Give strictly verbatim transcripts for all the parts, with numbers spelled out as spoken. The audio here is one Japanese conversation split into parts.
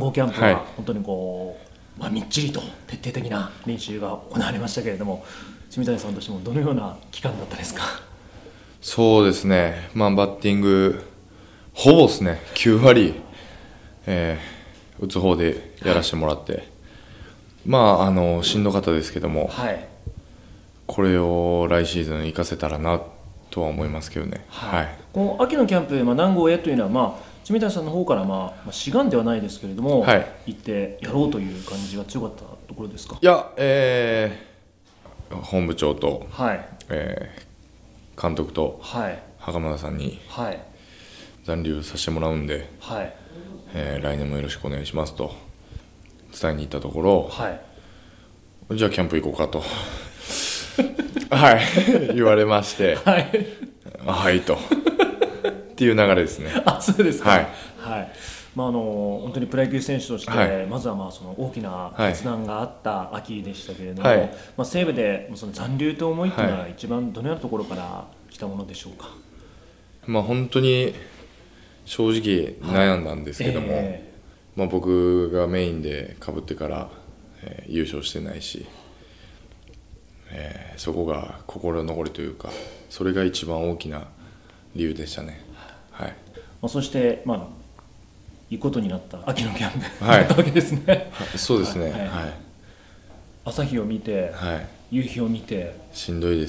号キャンプは本当にこう、はい、まあ、みっちりと徹底的な練習が行われましたけれども、住谷さんとしてもどのような期間だったですか？ そうですね、まあ、バッティングほぼですねきゅうわり、えー、打つ方でやらせてもらって、はい、まああのしんどかったですけども、はい、これを来シーズン活かせたらなとは思いますけどね、はいはい、 この秋のキャンプ、まあ、何号へというのは、まあ、住谷さんの方から、まあ、志願ではないですけれども、はい、行ってやろうという感じが強かったところですか？ いや、えー、本部長と、はい、えー、監督と、はい、袴田さんに、はい、残留させてもらうんで、はい、えー、来年もよろしくお願いしますと伝えに行ったところ、はい、じゃあキャンプ行こうかとはい言われまして、はい、はいとっていう流れですね。 あ、そうですか。はい、はい、まあ、あの本当にプロ野球選手として、はい、まずはまあその大きな決断があった秋でしたけれども、はい、まあ、西武でその残留と思いというのは一番どのようなところから来たものでしょうか？ まあ、本当に正直悩んだんですけども、はい、えーまあ、僕がメインでかぶってから、えー、優勝してないし、えー、そこが心残りというか、それが一番大きな理由でしたね。はい、まあ、そして、まあ、いいことになった秋のキャンプだったわけですね。 そうですね、はいはい、 朝日を見て、はい、夕日を見てしんどいです。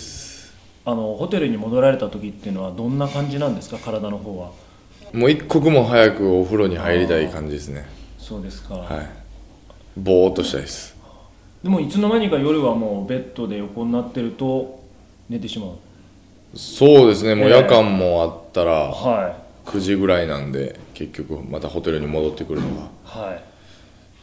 あのホテルに戻られた時っていうのはどんな感じなんですか？体の方は。 もう一刻も早くお風呂に入りたい感じですね。 そうですか。 はい、ぼーっとしたいです。 でもいつの間にか夜はもうベッドで横になってると寝てしまう。 そうですね、もう夜間もあったらくじぐらいなんで、結局またホテルに戻ってくるのが、はい、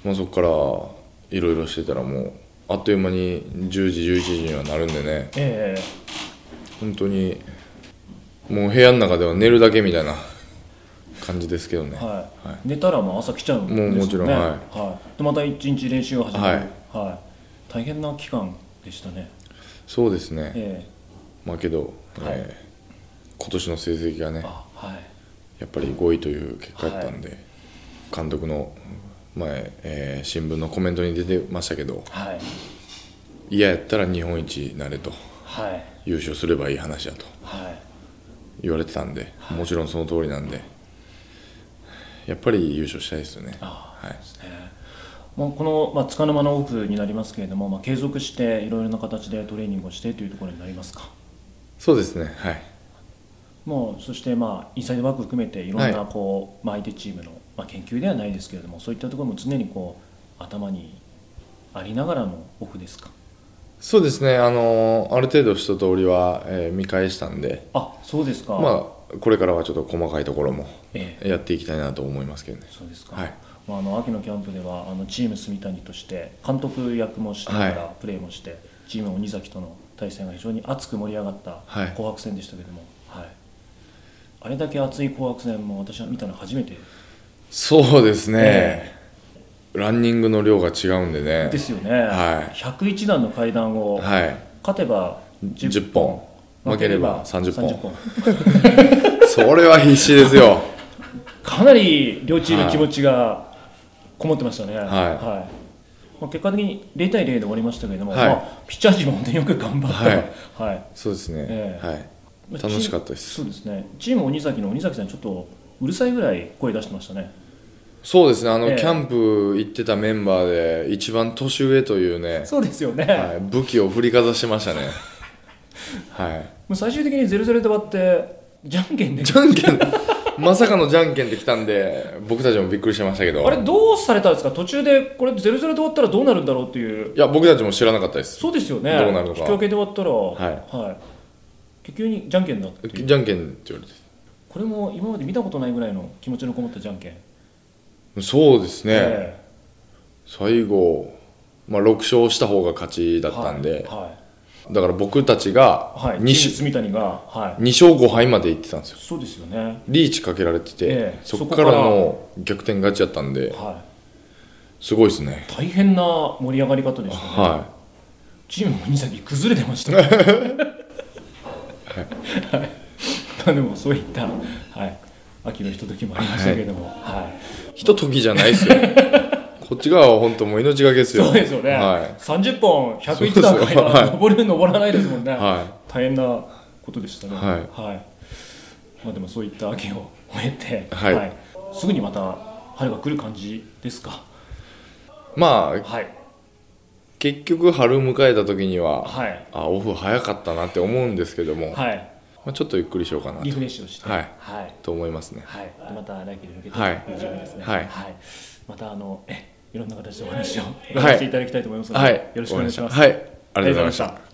もうそこからいろいろしてたらもうあっという間にじゅうじじゅういちじにはなるんでね、えー、本当にもう部屋の中では寝るだけみたいな感じですけどね、はいはい、寝たらもう朝来ちゃうんですよね。 もうもちろん、はいはい、でまた一日練習が始まる、はいはい、大変な期間でしたね。 そうですね、 えー、まあけど、はい、えー、今年の成績がね、はい、やっぱりごいという結果だったんで、はい、監督の前、えー、新聞のコメントに出てましたけど、はい、嫌やったら日本一になれと、はい、優勝すればいい話だと、はい、言われてたんで、はい、もちろんその通りなんで、やっぱり優勝したいですよね。あ、はい、ですね。 もうこの、まあ、束の間のオフになりますけれども、まあ、継続していろいろな形でトレーニングをしてというところになりますか？ そうですね、はい。 もうそして、まあ、インサイドワーク含めていろんなこう、はい、まあ、相手チームの、まあ、研究ではないですけれども、そういったところも常にこう頭にありながらのオフですか？ そうですね、あのある程度一通りは、えー、見返したんで。 あ、そうですか。 まあ、これからはちょっと細かいところもやっていきたいなと思いますけどね。 ええ、そうですか。 はい、 まあ、あの秋のキャンプではあのチーム住谷として監督役もしながらプレーもして、はい、チーム鬼崎との対戦が非常に熱く盛り上がった紅白戦でしたけども、はいはい、あれだけ熱い紅白戦も私は見たの初めて。 そうですね、えー、ランニングの量が違うんでね。 ですよね、はい、ひゃくいちだんの階段を、はい、勝てばじゅっぽん、 負ければさんじゅっぽんそれは必死ですよ。 かなり両チーム気持ちがこもってましたね。はい、はい、まあ、結果的にゼロたいゼロで終わりましたけれども、はい、まあ、ピッチャー陣も本当によく頑張った、はいはい、 そうですね、えーはい、楽しかったです。 そうですね、チーム鬼崎の鬼崎さんちょっとうるさいぐらい声出してましたね。 そうですね、あの、えー、キャンプ行ってたメンバーで一番年上というね。 そうですよね、 はい、武器を振りかざしてましたねはい、 もう最終的にゼロゼロで終わってじゃんけんでじゃんけんまさかのじゃんけんできたんで僕たちもびっくりしてましたけど。 あれどうされたんですか？途中でこれゼロゼロで終わったらどうなるんだろうっていう。 いや僕たちも知らなかったです。 そうですよね、 どうなるのか。 引き分けで終わったら、 はいはい、結局にじゃんけんだっていう。 じゃんけんって言われて、 これも今まで見たことないぐらいの気持ちのこもったじゃんけん。 そうですね、えー、最後、まあ、ろく勝した方が勝ちだったんで、はいはい、だから僕たちが 2,、 住谷が、はい、 に勝ごはいまで行ってたんですよ。 そうですよね、 リーチかけられてて、えー、そこからの逆転勝ちだったんで、はい、すごいですね。 大変な盛り上がり方でしたね、はい、チームも鬼崎崩れてましたねはい、はい、まあでもそういった、はい、 秋のひとときもありましたけれども、はいはい、 ひとときじゃないですよこっち側は本当もう命がけですよ。 そうですよね、はい、さんじゅっぽんひゃくいち段階は登る登らないですもんね、はい、大変なことでしたね、はいはい、まあ、でもそういった秋を終えて、はいはい、すぐにまた春が来る感じですか。 まあ、はい、結局春迎えた時には、はい、あオフ早かったなって思うんですけども、はい、まあ、ちょっとゆっくりしようかなとリフレッシュをして、はいはい、 と思いますね、 はい、でまた来季に向けてという準備ですね、はいはいはい、またあのえいろんな形でお話を伺わせていただきたいと思いますので、はい、よろしくお願いします。 はい、ありがとうございました。